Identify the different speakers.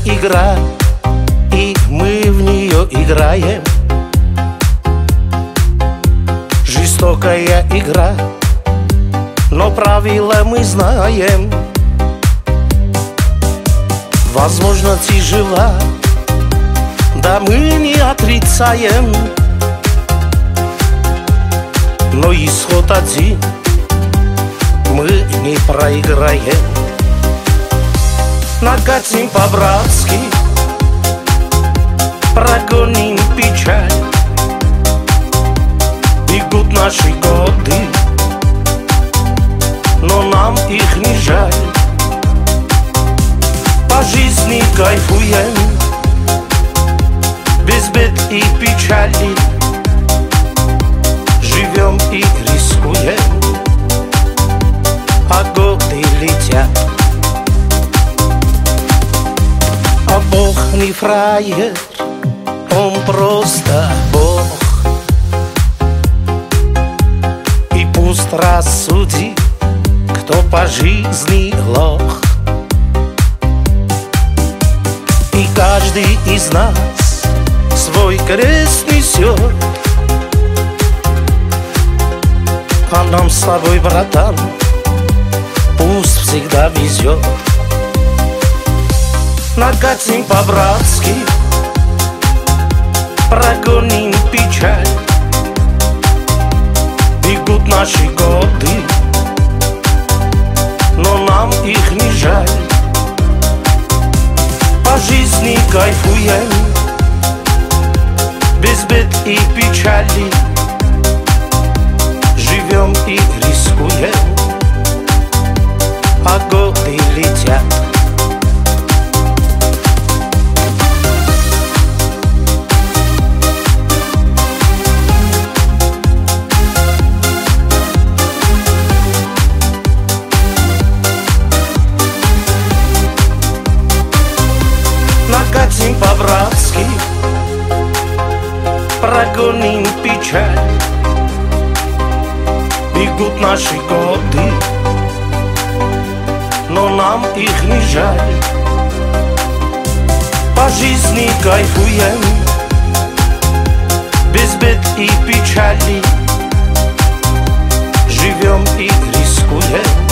Speaker 1: игра, и мы в нее играем. Жестокая игра, но правила мы знаем. Возможно, тяжела, да мы не отрицаем, но исход один мы не проиграем. Накатим по-братски, прогоним печаль. Бегут наши годы, но нам их не жаль. По жизни кайфуем, без бед и печали. Живем и рискуем, а годы летят. А Бог не фраер, Он просто Бог. И пусть рассудит, кто по жизни лох. И каждый из нас свой крест несет, а нам с тобой, братан, пусть всегда везет. Накатим по-братски, прогоним печаль. Бегут наши годы, но нам их не жаль. По жизни кайфуем, без бед и печали. Живем и рискуем, а годы летят. Накатим по-братски, прогоним печаль. Бегут наши годы, но нам их не жаль. По жизни кайфуем, без бед и печали. Живем и рискуем,